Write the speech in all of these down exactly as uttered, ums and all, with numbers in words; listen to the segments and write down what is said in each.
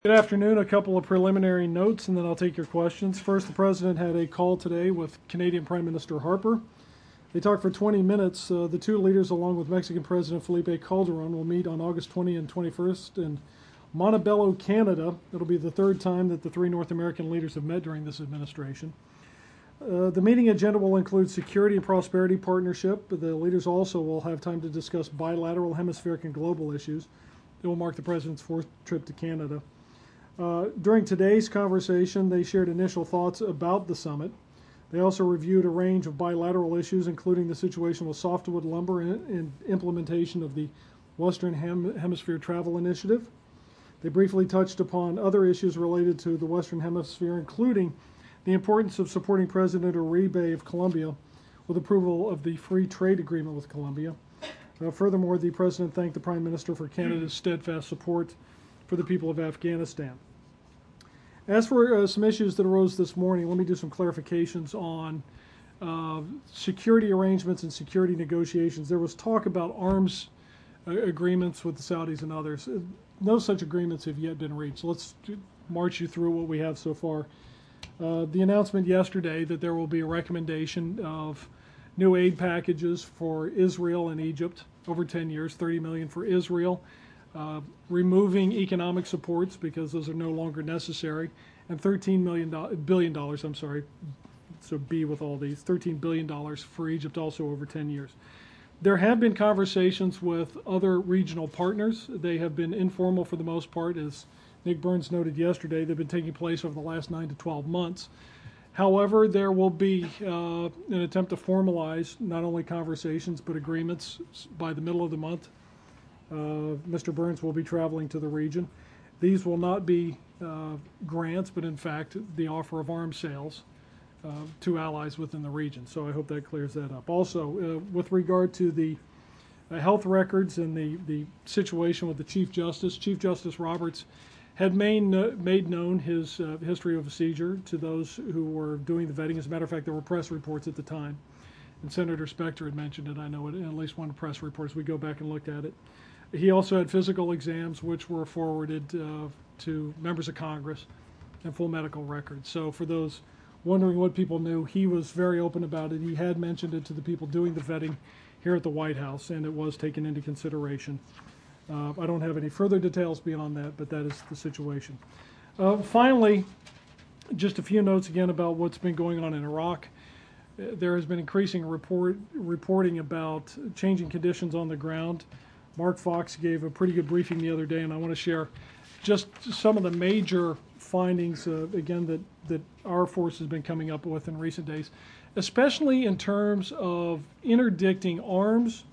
Good afternoon. A couple of preliminary notes and then I'll take your questions. First, the President had a call today with Canadian Prime Minister Harper. They talked for twenty minutes. Uh, the two leaders, along with Mexican President Felipe Calderon, will meet on August twentieth and twenty-first in Montebello, Canada. It'll be the third time that the three North American leaders have met during this administration. Uh, the meeting agenda will include security and prosperity partnership. The leaders also will have time to discuss bilateral, hemispheric, and global issues. It will mark the President's fourth trip to Canada. Uh, during today's conversation, they shared initial thoughts about the summit. They also reviewed a range of bilateral issues, including the situation with softwood lumber and, and implementation of the Western Hem- Hemisphere Travel Initiative. They briefly touched upon other issues related to the Western Hemisphere, including the importance of supporting President Uribe of Colombia with approval of the free trade agreement with Colombia. Uh, furthermore, the President thanked the Prime Minister for Canada's steadfast support for the people of Afghanistan. As for uh, some issues that arose this morning, let me do some clarifications on uh, security arrangements and security negotiations. There was talk about arms uh, agreements with the Saudis and others. Uh, no such agreements have yet been reached. Let's march you through what we have so far. Uh, the announcement yesterday that there will be a recommendation of new aid packages for Israel and Egypt over ten years, thirty million dollars for Israel. Uh, removing economic supports because those are no longer necessary, and thirteen billion dollars, I'm sorry, so B with all these, thirteen billion dollars for Egypt also over ten years. There have been conversations with other regional partners. They have been informal for the most part, as Nick Burns noted yesterday. They've been taking place over the last nine to twelve months. However, there will be uh, an attempt to formalize not only conversations but agreements by the middle of the month. Uh, Mister Burns will be traveling to the region. These will not be uh, grants, but in fact the offer of arms sales uh, to allies within the region. So I hope that clears that up. Also, uh, with regard to the uh, health records and the, the situation with the Chief Justice, Chief Justice Roberts had made, made known his uh, history of a seizure to those who were doing the vetting. As a matter of fact, there were press reports at the time, and Senator Specter had mentioned it. I know it in at least one press report as we go back and looked at it. He also had physical exams, which were forwarded uh, to members of Congress, and full medical records. So for those wondering what people knew, he was very open about it. He had mentioned it to the people doing the vetting here at the White House, and it was taken into consideration. Uh, I don't have any further details beyond that, but that is the situation. Uh, finally, just a few notes again about what's been going on in Iraq. There has been increasing report, reporting about changing conditions on the ground. Mark Fox gave a pretty good briefing the other day, and I want to share just some of the major findings, uh, again, that, that our force has been coming up with in recent days, especially in terms of interdicting arms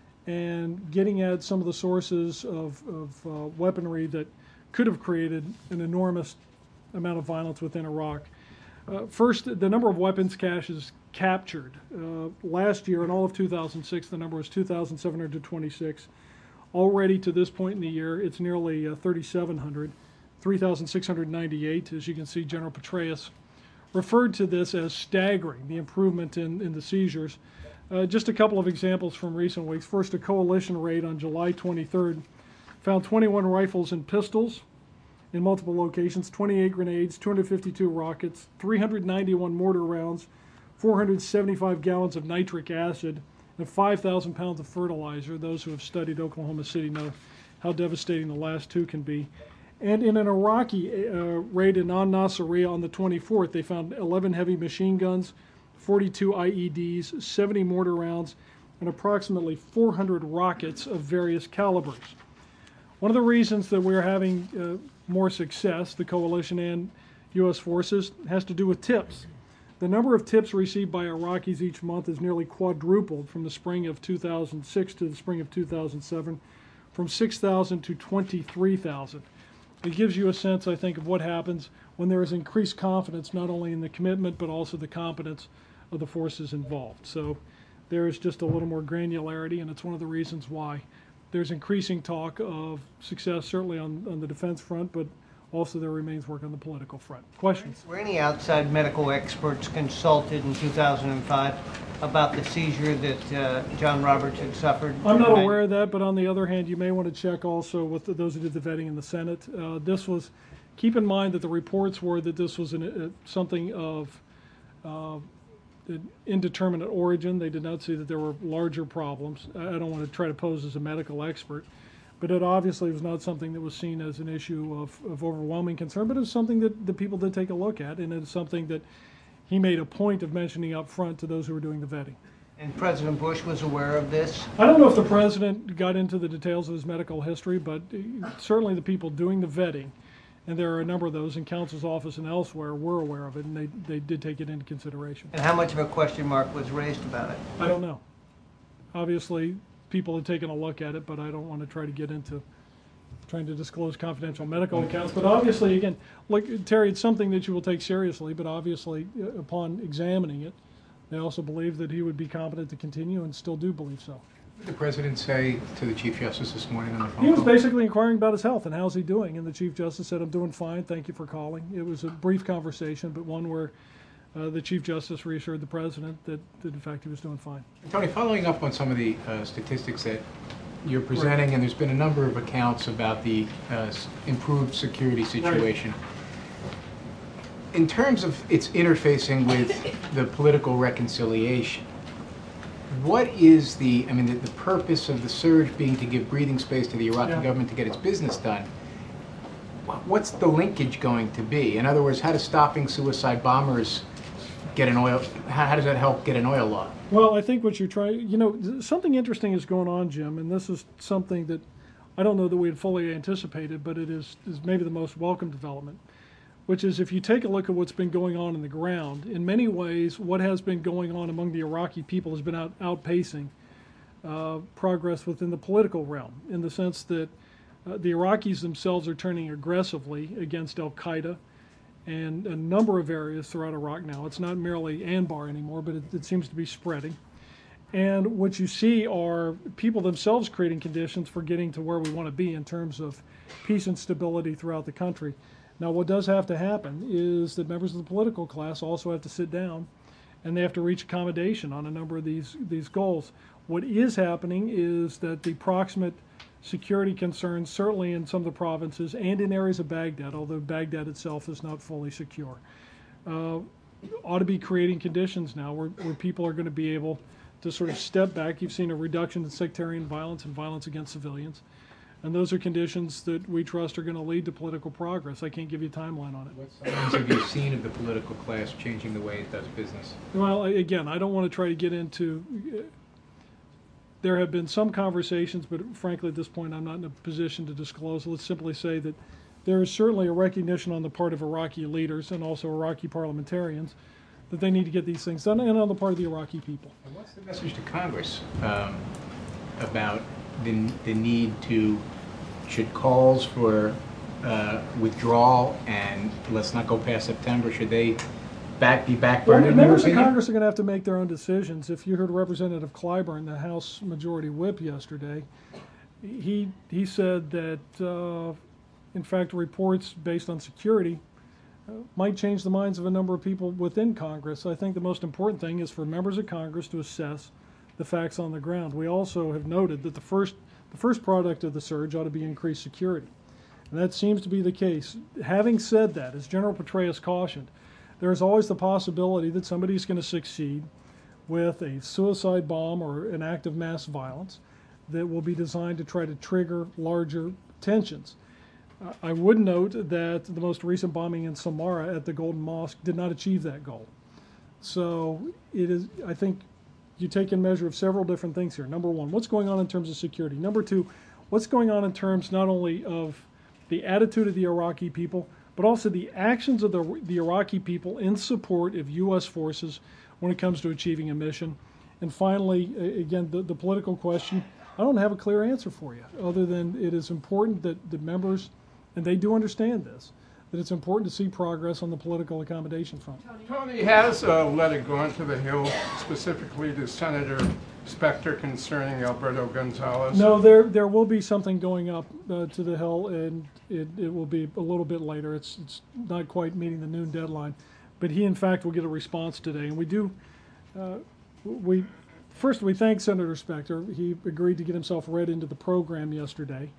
and getting at some of the sources of, of uh, weaponry that could have created an enormous amount of violence within Iraq. Uh, first, the number of weapons caches captured. Uh, last year, in all of two thousand six, the number was two thousand seven hundred twenty-six. Already to this point in the year, it's nearly uh, thirty-seven hundred, three thousand six hundred ninety-eight. As you can see, General Petraeus referred to this as staggering, the improvement in, in the seizures. Uh, just a couple of examples from recent weeks. First, a coalition raid on July twenty-third found twenty-one rifles and pistols in multiple locations, twenty-eight grenades, two hundred fifty-two rockets, three hundred ninety-one mortar rounds, four hundred seventy-five gallons of nitric acid, and five thousand pounds of fertilizer. Those who have studied Oklahoma City know how devastating the last two can be. And in an Iraqi uh, raid in An-Nasiriyah on the twenty-fourth, they found eleven heavy machine guns, forty-two I E Ds, seventy mortar rounds, and approximately four hundred rockets of various calibers. One of the reasons that we're having uh, more success, the coalition and U S forces, has to do with tips. The number of tips received by Iraqis each month is nearly quadrupled from the spring of two thousand six to the spring of two thousand seven, from six thousand to twenty-three thousand. It gives you a sense, I think, of what happens when there is increased confidence not only in the commitment but also the competence of the forces involved. So there is just a little more granularity, and it's one of the reasons why there's increasing talk of success, certainly on, on the defense front, but also there remains work on the political front. Questions? Were any outside medical experts consulted in two thousand five about the seizure that uh, John Roberts had suffered? I'm not aware of that, but on the other hand, you may want to check also with the, those who did the vetting in the Senate. Uh, this was keep in mind that the reports were that this was an, uh, something of uh, indeterminate origin. They did not see that there were larger problems. I I don't want to try to pose as a medical expert, but it obviously was not something that was seen as an issue of, of overwhelming concern, but it was something that the people did take a look at, and it's something that he made a point of mentioning up front to those who were doing the vetting. And President Bush was aware of this? I don't know if the president got into the details of his medical history, but certainly the people doing the vetting, and there are a number of those in counsel's office and elsewhere, were aware of it, and they, they did take it into consideration. And how much of a question mark was raised about it? I don't know. Obviously, people had taken a look at it, but I don't want to try to get into trying to disclose confidential medical accounts. But obviously, again, like Terry, it's something that you will take seriously, but obviously, uh, upon examining it, they also believe that he would be competent to continue, and still do believe so. What did the president say to the Chief Justice this morning on the phone He was call? basically inquiring about his health and how's he doing, and the Chief Justice said, "I'm doing fine, thank you for calling." It was a brief conversation, but one where uh, the Chief Justice reassured the president that, that in fact he was doing fine. Tony, following up on some of the uh, statistics that you're presenting, right, and there's been a number of accounts about the uh, s- improved security situation. Right. In terms of its interfacing with the political reconciliation, what is the, I mean, the, the purpose of the surge being to give breathing space to the Iraqi Yeah. government to get its business done? Wh- What's the linkage going to be? In other words, how does stopping suicide bombers get an oil, how, how does that help get an oil law? Well, I think what you're trying, you know, something interesting is going on, Jim, and this is something that I don't know that we had fully anticipated, but it is, is maybe the most welcome development, which is if you take a look at what's been going on in the ground, in many ways, what has been going on among the Iraqi people has been out, outpacing uh, progress within the political realm, in the sense that uh, the Iraqis themselves are turning aggressively against al-Qaeda and a number of areas throughout Iraq now. It's not merely Anbar anymore, but it, it seems to be spreading. And what you see are people themselves creating conditions for getting to where we want to be in terms of peace and stability throughout the country. Now, what does have to happen is that members of the political class also have to sit down and they have to reach accommodation on a number of these, these goals. What is happening is that the proximate security concerns, certainly in some of the provinces and in areas of Baghdad, although Baghdad itself is not fully secure, uh, ought to be creating conditions now where, where people are going to be able to sort of step back. You've seen a reduction in sectarian violence and violence against civilians. And those are conditions that we trust are going to lead to political progress. I can't give you a timeline on it. What signs have you seen of the political class changing the way it does business? Well, again, I don't want to try to get into, uh, there have been some conversations, but frankly at this point I'm not in a position to disclose. Let's simply say that there is certainly a recognition on the part of Iraqi leaders and also Iraqi parliamentarians that they need to get these things done, and on the part of the Iraqi people. And what's the message to Congress um, about the, the need to, should calls for uh, withdrawal and let's not go past September, should they back be backburned? Well, in your members of opinion? Congress are going to have to make their own decisions. If you heard Representative Clyburn, the House Majority Whip, yesterday, he he said that uh, in fact reports based on security uh, might change the minds of a number of people within Congress. I think the most important thing is for members of Congress to assess the facts on the ground. We also have noted that the first the first product of the surge ought to be increased security, and that seems to be the case. Having said that, as General Petraeus cautioned, there is always the possibility that somebody's going to succeed with a suicide bomb or an act of mass violence that will be designed to try to trigger larger tensions. Uh, I would note that the most recent bombing in Samarra at the Golden Mosque did not achieve that goal. So it is, I think, you take in measure of several different things here. Number one, what's going on in terms of security? Number two, what's going on in terms not only of the attitude of the Iraqi people, but also the actions of the, the Iraqi people in support of U S forces when it comes to achieving a mission. And finally, again, the, the political question, I don't have a clear answer for you, other than it is important that the members, and they do understand this, that it's important to see progress on the political accommodation front. Tony, has a letter gone to the Hill specifically to Senator Specter concerning Alberto Gonzalez? No, there there will be something going up uh, to the Hill, and it, it will be a little bit later. It's it's not quite meeting the noon deadline, but he in fact will get a response today. And we do, uh, we first we thank Senator Specter. He agreed to get himself read into the program yesterday,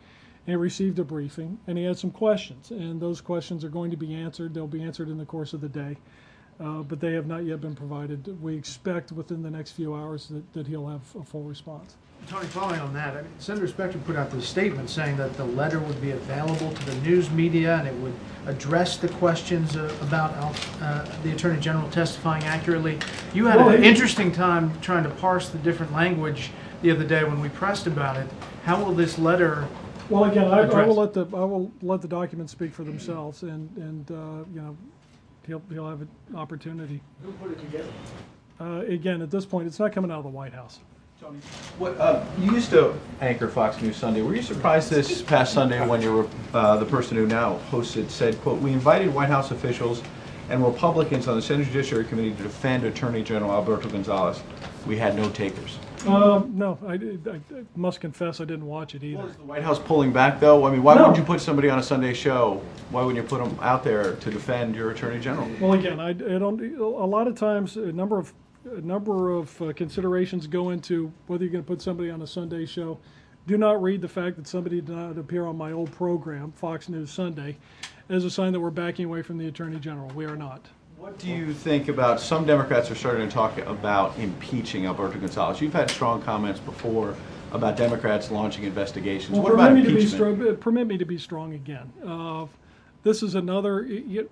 and he received a briefing, and he had some questions, and those questions are going to be answered. They'll be answered in the course of the day, uh, but they have not yet been provided. We expect within the next few hours that, that he'll have a full response. Tony, following on that, I mean, Senator Specter put out this statement saying that the letter would be available to the news media and it would address the questions uh, about uh, the Attorney General testifying accurately. You had Well, an he- interesting time trying to parse the different language the other day when we pressed about it. How will this letter? Well, again, I, I Address. will let the I will let the documents speak for themselves, and and uh, you know, he'll he'll have an opportunity. Who put it together? Uh, again, at this point, it's not coming out of the White House. What, uh, you used to anchor Fox News Sunday. Were you surprised this past Sunday when you were uh, the person who now hosts it said, quote, "We invited White House officials and Republicans on the Senate Judiciary Committee to defend Attorney General Alberto Gonzales. We had no takers." Um, no, I, I, I must confess I didn't watch it either. Well, is the White House pulling back, though? I mean, why No. wouldn't you put somebody on a Sunday show? Why wouldn't you put them out there to defend your Attorney General? Well, again, I, I don't. A lot of times, a number of a number of uh, considerations go into whether you're going to put somebody on a Sunday show. Do not read the fact that somebody did not appear on my old program, Fox News Sunday, as a sign that we're backing away from the Attorney General. We are not. What do you think about, some Democrats are starting to talk about impeaching Alberto Gonzales. You've had strong comments before about Democrats launching investigations. Well, What about permit me to be impeachment? strong. Permit me to be strong again. Uh, this is another. You,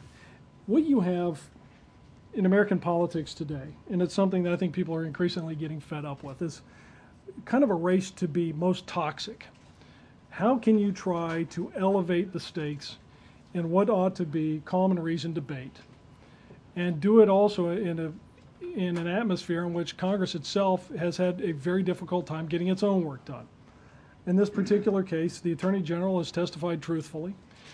what you have in American politics today, and it's something that I think people are increasingly getting fed up with, is kind of a race to be most toxic. How can you try to elevate the stakes in what ought to be calm and reasoned debate, and do it also in a in an atmosphere in which Congress itself has had a very difficult time getting its own work done? In this particular case, the Attorney General has testified truthfully,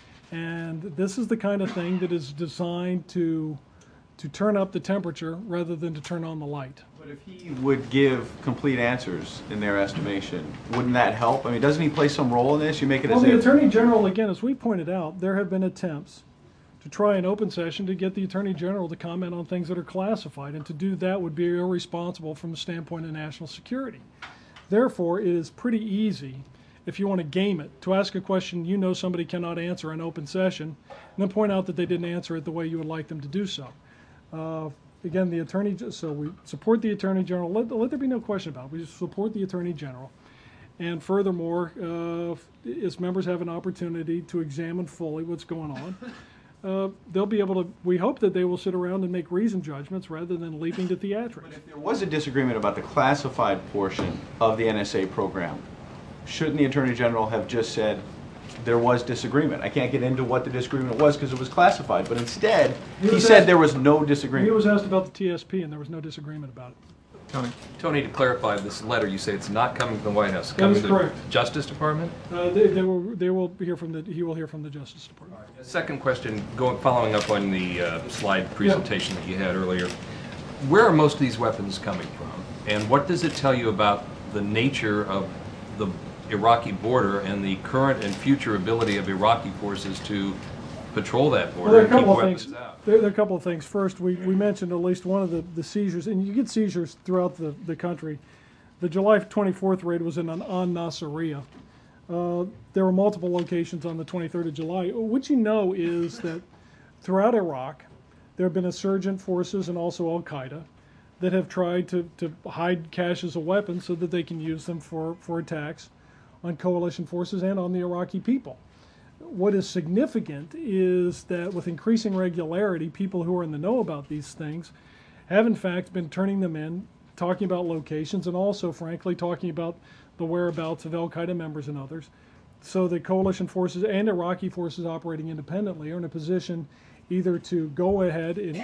and this is the kind of thing that is designed to to turn up the temperature rather than to turn on the light. But if he would give complete answers in their estimation, wouldn't that help? I mean, doesn't he play some role in this? You make it Well, as the if... Attorney General, again, as we pointed out, there have been attempts to try an open session to get the Attorney General to comment on things that are classified, and to do that would be irresponsible from the standpoint of national security. Therefore, it is pretty easy, if you want to game it, to ask a question you know somebody cannot answer in open session, and then point out that they didn't answer it the way you would like them to do so. Uh, again, the Attorney, so we support the Attorney General. Let, let there be no question about it. We support the Attorney General. And furthermore, uh, as members have an opportunity to examine fully what's going on, uh, they'll be able to, we hope that they will sit around and make reasoned judgments rather than leaping to theatrics. But if there was a disagreement about the classified portion of the N S A program, shouldn't the Attorney General have just said there was disagreement? I can't get into what the disagreement was because it was classified, but instead, He he was said asked- there was no He disagreement. was asked about the T S P, and there was no disagreement about it. Tony. Tony, to clarify, this letter, you say it's not coming from the White House. It's That coming is from correct. the Justice Department? Uh, they, they will, they will hear from the, he will hear from the Justice Department. Second question, going, following up on the uh, slide presentation that you had earlier. Where are most of these weapons coming from? And what does it tell you about the nature of the Iraqi border and the current and future ability of Iraqi forces to patrol that Well, border there are a and keep couple of weapons things. out? There, there are a couple of things. First, we, we mentioned at least one of the, the seizures, and you get seizures throughout the, the country. The July twenty-fourth raid was in an An Nasiriyah. Uh, there were multiple locations on the twenty-third of July. What you know is that throughout Iraq, there have been insurgent forces and also Al-Qaeda that have tried to, to hide caches of weapons so that they can use them for, for attacks on coalition forces and on the Iraqi people. What is significant is that with increasing regularity, people who are in the know about these things have in fact been turning them in, talking about locations, and also, frankly, talking about the whereabouts of Al-Qaeda members and others. So the coalition forces and Iraqi forces operating independently are in a position either to go ahead and,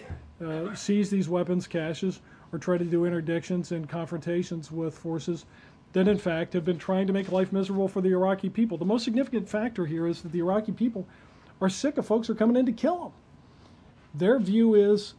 and uh, seize these weapons caches or try to do interdictions and confrontations with forces that in fact have been trying to make life miserable for the Iraqi people. The most significant factor here is that the Iraqi people are sick of folks who are coming in to kill them. Their view is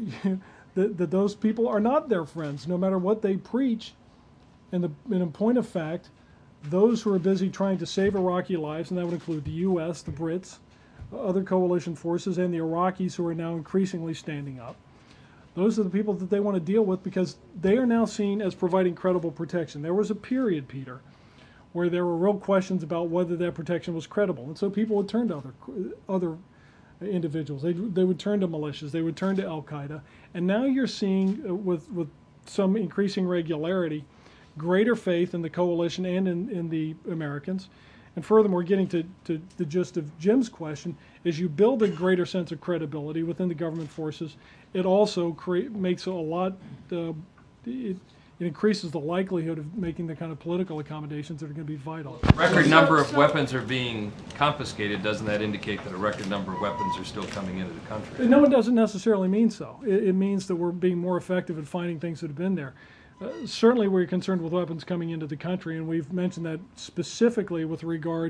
that, that those people are not their friends, no matter what they preach. And, the, and in point of fact, those who are busy trying to save Iraqi lives, and that would include the U S, the Brits, other coalition forces, and the Iraqis who are now increasingly standing up, those are the people that they want to deal with because they are now seen as providing credible protection. There was a period, Peter, where there were real questions about whether that protection was credible. And so people would turn to other, other individuals. They, they would turn to militias. They would turn to Al-Qaeda. And now you're seeing, uh, with, with some increasing regularity, greater faith in the coalition and in, in the Americans. And furthermore, getting to, to the gist of Jim's question, is you build a greater sense of credibility within the government forces. It also create, makes a lot, uh, it, it increases the likelihood of making the kind of political accommodations that are going to be vital. Record number of weapons are being confiscated. Doesn't that indicate that a record number of weapons are still coming into the country? No, it doesn't necessarily mean so. It, it means that we're being more effective at finding things that have been there. Uh, certainly we're concerned with weapons coming into the country, and we've mentioned that specifically with regard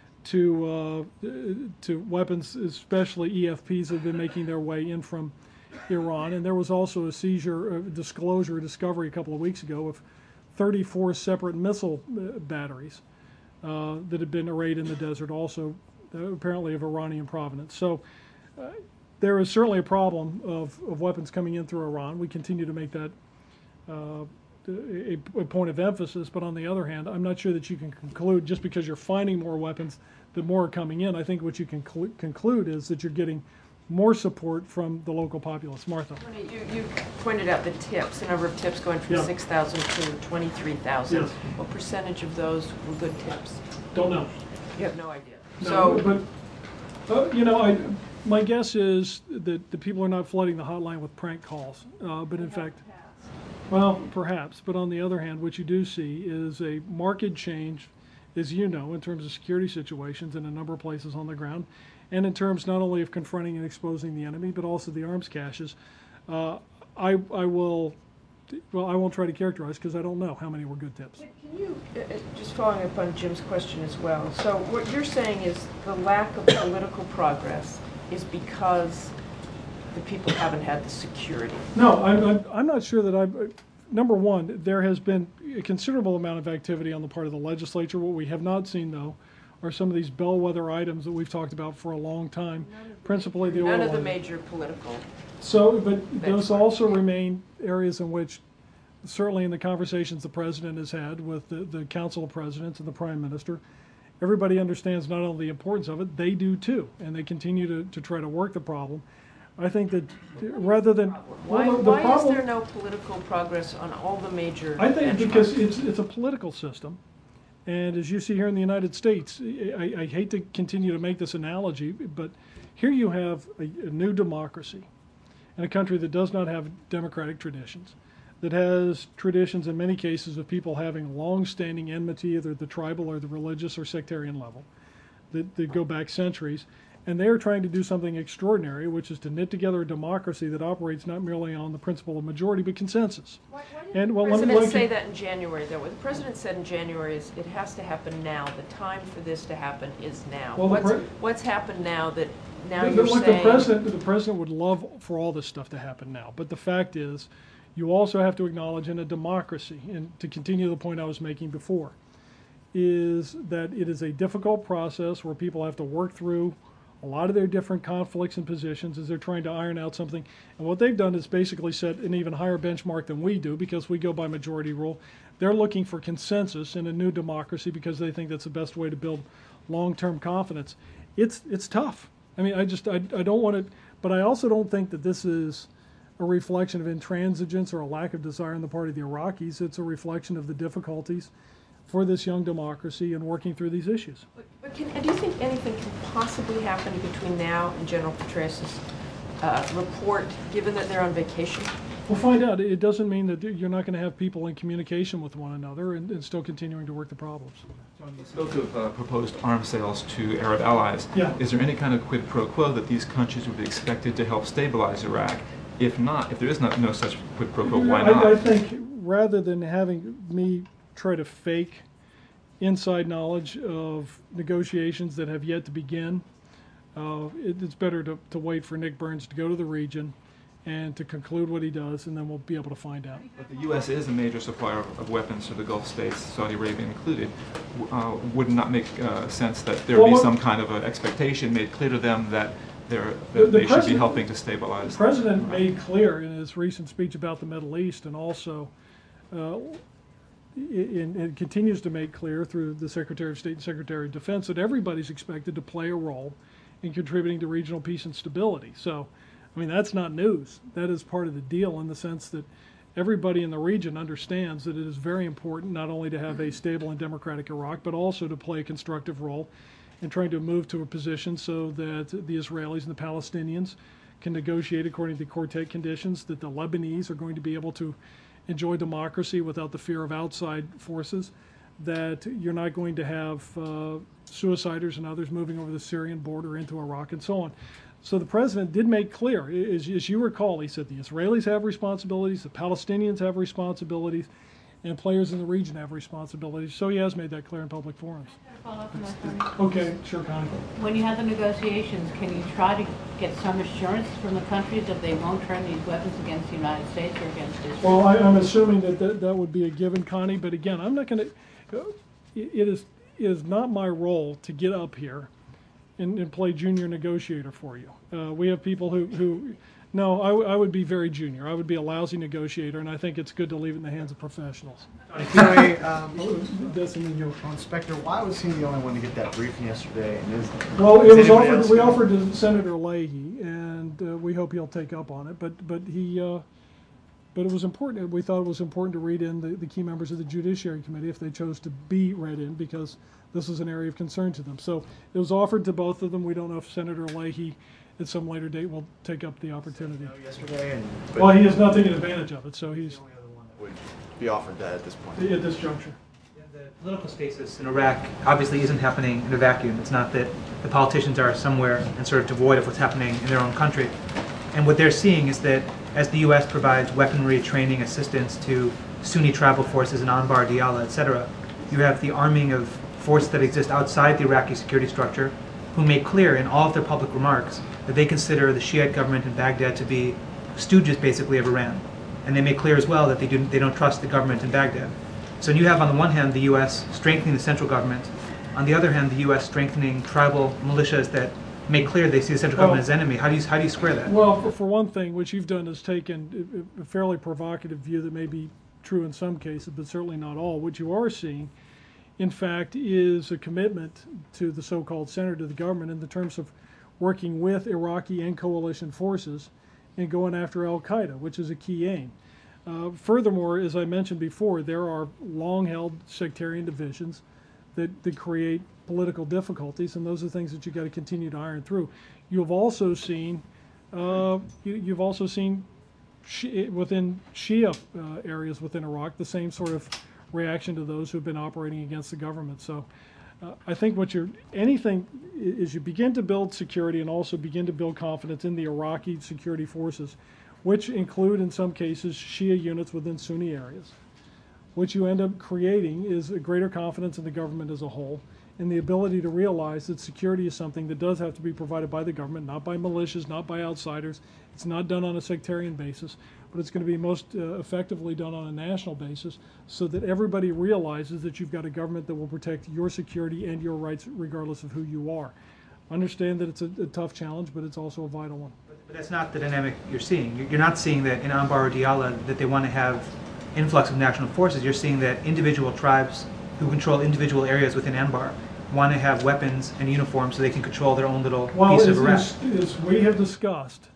to, uh, to weapons, especially E F Ps that have been making their way in from Iran. And there was also a seizure, a disclosure, a discovery a couple of weeks ago of thirty-four separate missile uh, batteries uh, that had been arrayed in the desert, also uh, apparently of Iranian provenance. So uh, there is certainly a problem of, of weapons coming in through Iran. We continue to make that uh, a, a point of emphasis, but on the other hand, I'm not sure that you can conclude just because you're finding more weapons that more are coming in. I think what you can cl- conclude is that you're getting more support from the local populace. Martha. Tony, you, you pointed out the tips, the number of tips going from Yeah. six thousand to twenty-three thousand. Yes. What percentage of those were good tips? Don't know. You have no idea. No, So, but uh, you know, I, my guess is that the people are not flooding the hotline with prank calls. Uh, but in fact, well, perhaps. But on the other hand, what you do see is a marked change, as you know, in terms of security situations in a number of places on the ground, and in terms not only of confronting and exposing the enemy, but also the arms caches. Uh, I, I will, well, I won't try to characterize because I don't know how many were good tips. can you, uh, uh, just following up on Jim's question as well, so what you're saying is the lack of political progress is because the people haven't had the security? No, I'm, I'm, I'm not sure that I'm, number one, there has been a considerable amount of activity on the part of the legislature. What we have not seen, though, are some of these bellwether items that we've talked about for a long time, principally the oil. None of the item. major political. So, but those benchmarks. also remain areas in which, certainly in the conversations the president has had with the, the council of presidents and the prime minister, everybody understands not only the importance of it, they do too, and they continue to, to try to work the problem. I think that rather than Why, well, the, the why problem, is there no political progress on all the major I think benchmarks? because it's it's a political system, and as you see here in the United States, I, I hate to continue to make this analogy, but here you have a, a new democracy in a country that does not have democratic traditions, that has traditions in many cases of people having long-standing enmity, either at the tribal or the religious or sectarian level, that, that go back centuries. And they are trying to do something extraordinary, which is to knit together a democracy that operates not merely on the principle of majority, but consensus. Why, why did And, the well, let me- president let me- say that in January, though? What the president said in January is it has to happen now. The time for this to happen is now. Well, the what's, pre- what's happened now that now But you're look, saying... the president, the president would love for all this stuff to happen now. But the fact is, you also have to acknowledge in a democracy, and to continue the point I was making before, is that it is a difficult process where people have to work through a lot of their different conflicts and positions as they're trying to iron out something. And what they've done is basically set an even higher benchmark than we do because we go by majority rule. They're looking for consensus in a new democracy because they think that's the best way to build long-term confidence. It's it's tough. I mean, I just, I, I don't want to, but I also don't think that this is a reflection of intransigence or a lack of desire on the part of the Iraqis. It's a reflection of the difficulties for this young democracy in working through these issues. But, but can, do you think anything can possibly happen between now and General Petraeus' uh, report, given that they're on vacation? We'll find out. It doesn't mean that you're not going to have people in communication with one another and, and still continuing to work the problems. You spoke of uh, proposed arms sales to Arab allies. Yeah. Is there any kind of quid pro quo that these countries would be expected to help stabilize Iraq? If not, if there is not, no such quid pro quo, why not? I, I think rather than having me try to fake inside knowledge of negotiations that have yet to begin, uh, it, it's better to, to wait for Nick Burns to go to the region and to conclude what he does, and then we'll be able to find out. But the U S is a major supplier of, of weapons to the Gulf states, Saudi Arabia included. Uh, would it not make uh, sense that there Well, be what- some kind of an expectation made clear to them that they're, The- that the they should be president- helping to The stabilize? president made clear in his recent speech about the Middle East and also uh, and it continues to make clear through the Secretary of State and Secretary of Defense that everybody's expected to play a role in contributing to regional peace and stability. So, I mean, that's not news. That is part of the deal in the sense that everybody in the region understands that it is very important not only to have a stable and democratic Iraq, but also to play a constructive role in trying to move to a position so that the Israelis and the Palestinians can negotiate according to the Quartet conditions, that the Lebanese are going to be able to enjoy democracy without the fear of outside forces, that you're not going to have uh, suiciders and others moving over the Syrian border into Iraq and so on. So the president did make clear, as, as you recall, he said the Israelis have responsibilities, the Palestinians have responsibilities, and players in the region have responsibilities. So he has made that clear in public forums. Follow up on that, Connie. Okay, sure, Connie. When you have the negotiations, can you try to get some assurance from the countries that they won't turn these weapons against the United States or against Israel? Well, I, I'm assuming that, that that would be a given, Connie, but again, I'm not going to, it is, it is not my role to get up here and, and play junior negotiator for you. Uh, we have people who, who no, I, w- I would be very junior. I would be a lousy negotiator, and I think it's good to leave it in the hands of professionals. Anyway, um, That's an email. Inspector, why was he the only one to get that briefing yesterday? And is, Well, it is was anybody offered, else we gonna- offered to Senator Leahy, and uh, we hope he'll take up on it, but, but he, uh, but it was important, we thought it was important to read in the, the key members of the Judiciary Committee if they chose to be read in, because this is an area of concern to them. So it was offered to both of them. We don't know if Senator Leahy at some later date will take up the opportunity. Yesterday, and, but Well, he has not taken advantage of it, so he's, the only other one that would be offered that at this point. at this juncture. The political stasis in Iraq obviously isn't happening in a vacuum. It's not that the politicians are somewhere and sort of devoid of what's happening in their own country. And what they're seeing is that as the U S provides weaponry, training, assistance to Sunni tribal forces in Anbar, Diyala, et cetera, you have the arming of forces that exist outside the Iraqi security structure who make clear in all of their public remarks that they consider the Shiite government in Baghdad to be stooges, basically, of Iran. And they make clear as well that they, do, they don't trust the government in Baghdad. So you have, on the one hand, the U S strengthening the central government. On the other hand, the U S strengthening tribal militias that make clear they see the central government as enemy. How do you, how do you square that? Well, for, for one thing, what you've done is taken a a fairly provocative view that may be true in some cases, but certainly not all. What you are seeing, in fact, is a commitment to the so-called center, to the government, in the terms of working with Iraqi and coalition forces and going after al-Qaeda, which is a key aim. Uh, furthermore, as I mentioned before, there are long-held sectarian divisions that, that create political difficulties, and those are things that you've got to continue to iron through. You have also seen, uh, you, you've also seen Shi within Shia uh, areas within Iraq the same sort of reaction to those who've been operating against the government. So uh, I think what you're, anything, is you begin to build security and also begin to build confidence in the Iraqi security forces, which include in some cases Shia units within Sunni areas. What you end up creating is a greater confidence in the government as a whole, and the ability to realize that security is something that does have to be provided by the government, not by militias, not by outsiders. It's not done on a sectarian basis, but it's going to be most uh, effectively done on a national basis so that everybody realizes that you've got a government that will protect your security and your rights regardless of who you are. Understand that it's a, a tough challenge, but it's also a vital one. But that's not the dynamic you're seeing. You're not seeing that in Anbar or Diyala that they want to have influx of national forces. You're seeing that individual tribes who control individual areas within Anbar want to have weapons and uniforms so they can control their own little well, piece as, of Iraq. As, as we have discussed,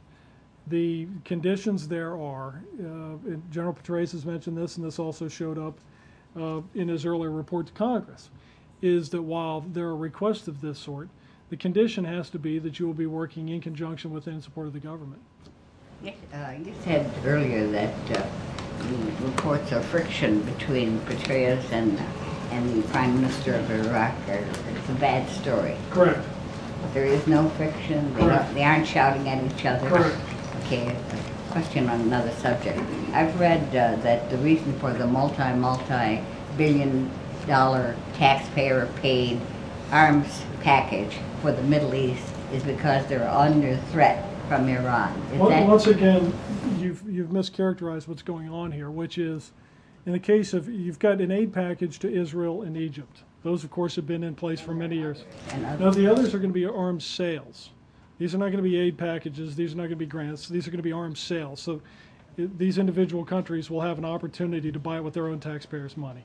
the conditions there are, uh, and General Petraeus has mentioned this, and this also showed up uh, in his earlier report to Congress, is that while there are requests of this sort, the condition has to be that you will be working in conjunction with and in support of the government. Yes, uh, you said earlier that uh, the reports of friction between Petraeus and and the Prime Minister of Iraq are it's a bad story. Correct. There is no friction. They, Correct. don't, they aren't shouting at each other. Correct. Okay. A question on another subject. I've read uh, that the reason for the multi multi billion dollar taxpayer paid arms package for the Middle East is because they're under threat from Iran. Is Well, that once again, you've you've mischaracterized what's going on here, which is, in the case of, you've got an aid package to Israel and Egypt. Those, of course, have been in place for many years. Now, the others are going to be arms sales. These are not going to be aid packages. These are not going to be grants. These are going to be arms sales. So it, these individual countries will have an opportunity to buy it with their own taxpayers' money.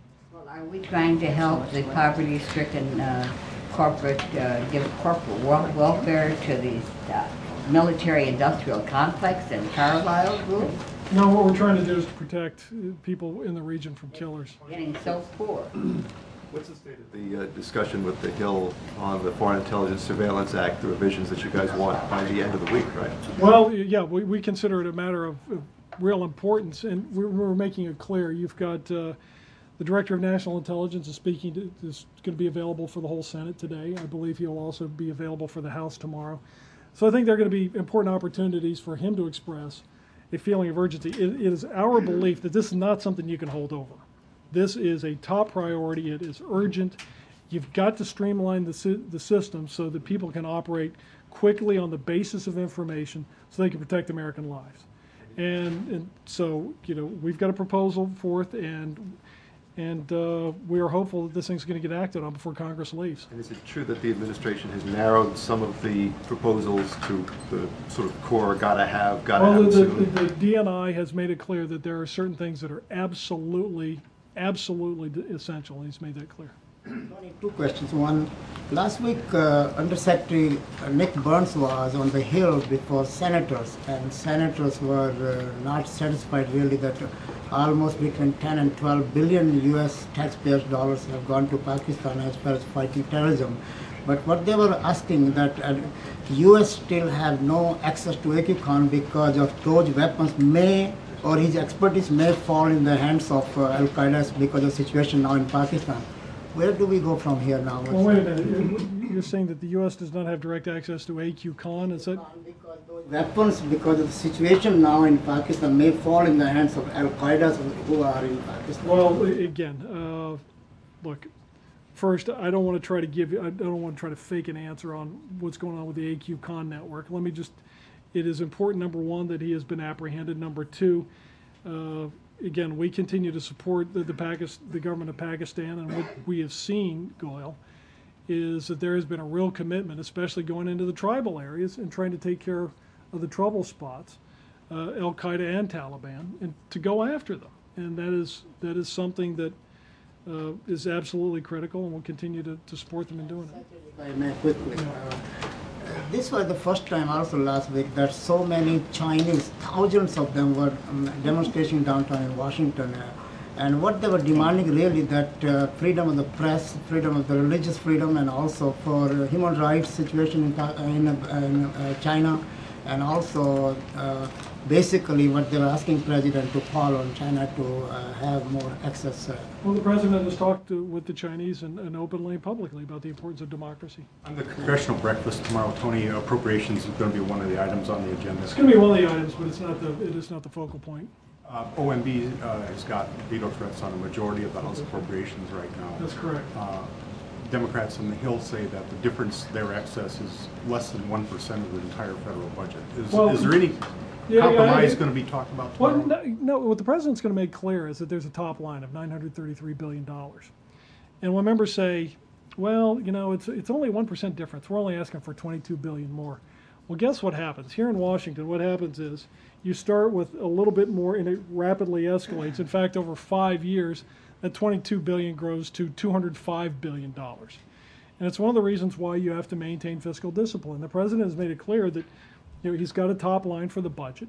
Well, are we trying to help the poverty-stricken uh, corporate, uh, give corporate wel- welfare to the uh, military-industrial complex and Carlyle Group? No, what we're trying to do is to protect uh, people in the region from killers. Getting so poor. What's the state of the uh, discussion with the Hill on the Foreign Intelligence Surveillance Act, the revisions that you guys want by the end of the week, right? Well, yeah, we, we consider it a matter of, of real importance, and we're, we're making it clear. You've got uh, the Director of National Intelligence is speaking, to, is going to be available for the whole Senate today. I believe he'll also be available for the House tomorrow. So I think there are going to be important opportunities for him to express a feeling of urgency. It, it is our belief that this is not something you can hold over. This is a top priority. It is urgent. You've got to streamline the, sy- the system so that people can operate quickly on the basis of information so they can protect American lives. And, and so, you know, we've got a proposal forth, and and uh, we are hopeful that this thing's going to get acted on before Congress leaves. And is it true that the administration has narrowed some of the proposals to the sort of core gotta have, gotta Well, have the, soon? the, the D N I has made it clear that there are certain things that are absolutely, absolutely essential. He's made that clear. Two questions. One, last week uh, Undersecretary Nick Burns was on the Hill before senators, and senators were uh, not satisfied really that almost between ten and twelve billion U S taxpayers' dollars have gone to Pakistan as far as fighting terrorism. But what they were asking that uh, U S still have no access to A Q CON because of those weapons may, or his expertise may fall in the hands of uh, Al-Qaeda because of the situation now in Pakistan. Where do we go from here now? Well, wait a minute. You're saying that the U S does not have direct access to A Q CON? Is that? Weapons, because of the situation now in Pakistan, may fall in the hands of Al-Qaeda who are in Pakistan. Well, again, uh, look, first, I don't want to try to give you, I don't want to try to fake an answer on what's going on with the A Q CON network. Let me just, it is important, number one, that he has been apprehended. Number two, uh, again, we continue to support the, the, Pakistan, the government of Pakistan, and what we have seen, Goyle, is that there has been a real commitment, especially going into the tribal areas and trying to take care of the trouble spots, uh, Al-Qaeda and Taliban, and to go after them. And that is that is something that uh, is absolutely critical, and we'll continue to, to support them in doing it. If I may quickly. Uh, this was the first time also last week that so many Chinese, thousands of them were um, demonstrating downtown in Washington. Uh, and what they were demanding really that uh, freedom of the press, freedom of the religious freedom, and also for uh, human rights situation in, uh, in, uh, in uh, China, and also uh, basically what they were asking President to call on China to uh, have more access. Uh, Well, the President has talked to, with the Chinese and, and openly and publicly about the importance of democracy. On the congressional breakfast tomorrow, Tony, appropriations is going to be one of the items on the agenda. It's going to be one of the items, but it's not the, it is not the focal point. Uh, O M B uh, has got veto threats on a majority of the House appropriations right now. That's correct. Uh, Democrats on the Hill say that the difference, their excess, is less than one percent of the entire federal budget. Is, Well, is there any yeah, compromise yeah, I- going to be talked about tomorrow? Well, no, no, what the President's going to make clear is that there's a top line of nine hundred thirty-three billion dollars. And when members say, well, you know, it's, it's only one percent difference, we're only asking for twenty-two billion dollars more. Well, guess what happens? Here in Washington, what happens is you start with a little bit more and it rapidly escalates. In fact, over five years, that twenty-two billion dollars grows to two hundred five billion dollars. And it's one of the reasons why you have to maintain fiscal discipline. The President has made it clear that, you know, he's got a top line for the budget.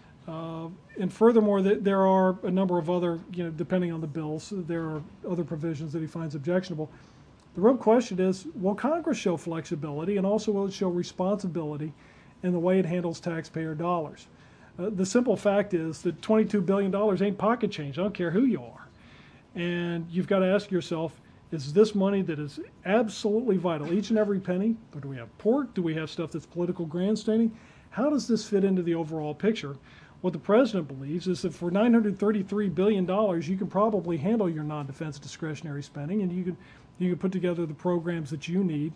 Uh, and furthermore, that there are a number of other, you know, depending on the bills, there are other provisions that he finds objectionable. The real question is, will Congress show flexibility, and also will it show responsibility in the way it handles taxpayer dollars? Uh, the simple fact is that twenty-two billion dollars ain't pocket change. I don't care who you are. And you've got to ask yourself, is this money that is absolutely vital, each and every penny? Or do we have pork? Do we have stuff that's political grandstanding? How does this fit into the overall picture? What the President believes is that for nine hundred thirty-three billion dollars, you can probably handle your non-defense discretionary spending, and you can you can put together the programs that you need.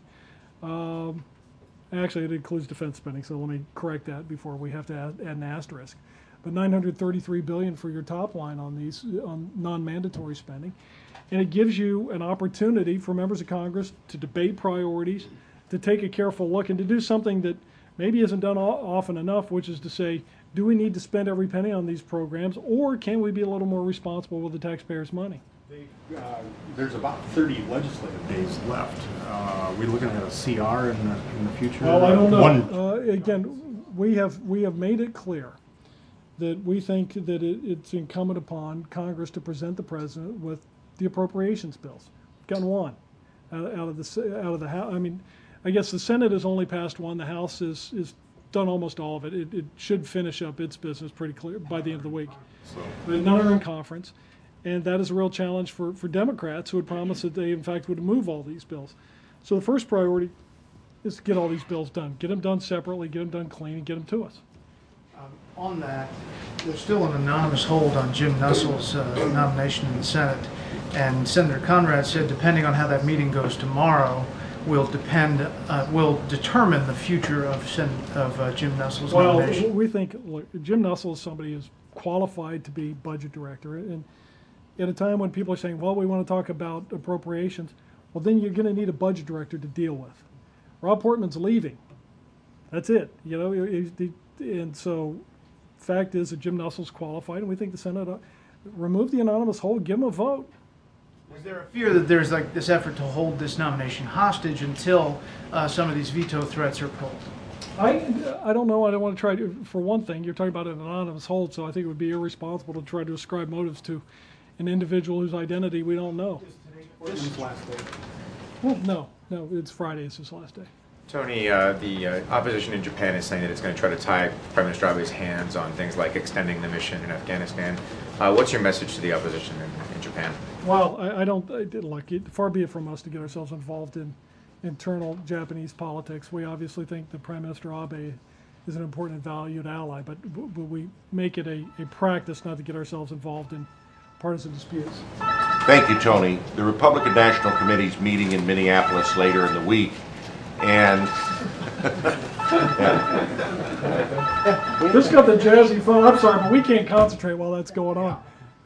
Um, actually, it includes defense spending, so let me correct that before we have to add, add an asterisk. But nine hundred thirty-three billion dollars for your top line on these on non-mandatory spending, and it gives you an opportunity for members of Congress to debate priorities, to take a careful look, and to do something that maybe isn't done often enough, which is to say, do we need to spend every penny on these programs, or can we be a little more responsible with the taxpayers' money? Uh, There's about thirty legislative days left. Uh, Are we looking at a C R in the, in the future? Well, I don't know. One- Uh, again, we have, we have made it clear that we think that it, it's incumbent upon Congress to present the president with the appropriations bills. Gotten one out, out of the, s- out of the House. I mean, I guess the Senate has only passed one. The House is, is done almost all of it. It, it should finish up its business pretty clear by the end of the week. But none are in conference. And that is a real challenge for, for Democrats who had promised that they, in fact, would move all these bills. So the first priority is to get all these bills done. Get them done separately, get them done clean, and get them to us. Um, On that, there's still an anonymous hold on Jim Nussel's uh, nomination in the Senate. And Senator Conrad said, depending on how that meeting goes tomorrow, will depend, uh, will determine the future of, Sen of uh, Jim Nussel's Well, nomination. we think, look, Jim Nussel is somebody who's qualified to be budget director. And at a time when people are saying, well, we want to talk about appropriations, well, then you're going to need a budget director to deal with. Rob Portman's leaving. That's it. You know, he- he- and so fact is that Jim Nussel's qualified, and we think the Senate ought, remove the anonymous hold, give him a vote. Is there a fear that there's like this effort to hold this nomination hostage until uh, some of these veto threats are pulled? I, I don't know. I don't want to try to, for one thing, you're talking about an anonymous hold, so I think it would be irresponsible to try to ascribe motives to an individual whose identity we don't know. Portman's last day. Well, no, no, it's Friday, it's his last day. Tony, uh, the uh, opposition in Japan is saying that it's going to try to tie Prime Minister Abe's hands on things like extending the mission in Afghanistan. Uh, what's your message to the opposition in, in Japan? Well, I, I don't, I, look, it, far be it from us to get ourselves involved in internal Japanese politics. We obviously think that Prime Minister Abe is an important and valued ally, but, but we make it a, a practice not to get ourselves involved in partisan disputes. Thank you, Tony. The Republican National Committee is meeting in Minneapolis later in the week, and This got the jazzy phone. I'm sorry, but we can't concentrate while that's going on.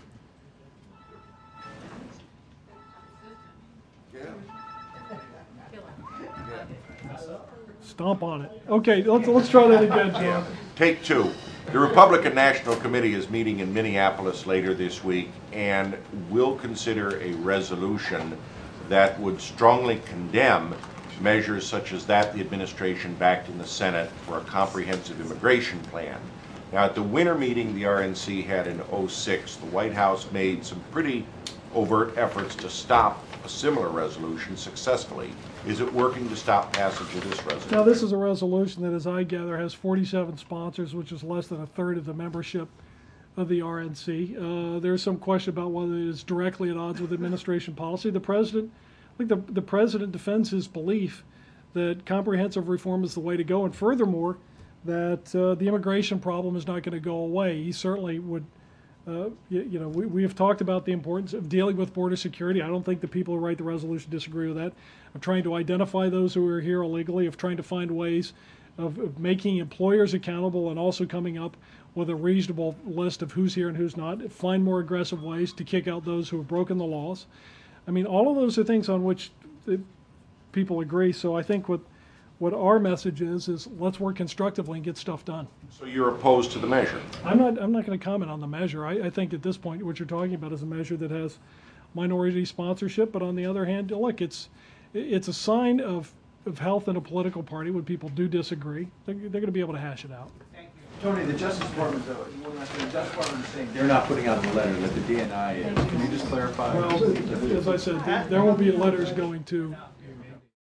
Stomp on it. Okay, let's let's try that again, John. Take two. The Republican National Committee is meeting in Minneapolis later this week and will consider a resolution that would strongly condemn measures such as that the administration backed in the Senate for a comprehensive immigration plan. Now, at the winter meeting the R N C had in oh six, the White House made some pretty overt efforts to stop a similar resolution successfully. Is it working to stop passage of this resolution? Now, this is a resolution that, as I gather, has forty-seven sponsors, which is less than a third of the membership of the R N C. Uh, there's some question about whether it is directly at odds with administration policy. The president, I think the, the president defends his belief that comprehensive reform is the way to go, and furthermore, that uh, the immigration problem is not going to go away. He certainly would. Uh, you, you know, we, we have talked about the importance of dealing with border security. I don't think the people who write the resolution disagree with that. Of trying to identify those who are here illegally, of trying to find ways of, of making employers accountable, and also coming up with a reasonable list of who's here and who's not. Find more aggressive ways to kick out those who have broken the laws. I mean, all of those are things on which the people agree. So I think what what our message is is let's work constructively and get stuff done. So you're opposed to the measure? I'm not. I'm not going to comment on the measure. I, I think at this point, what you're talking about is a measure that has minority sponsorship. But on the other hand, look, it's it's a sign of of health in a political party when people do disagree. They're, they're going to be able to hash it out. Tony, the Justice Department, though, when I say the Justice Department is saying they're not putting out the letter that the D N I is. Can you just clarify? Well, as I said, there will be letters going to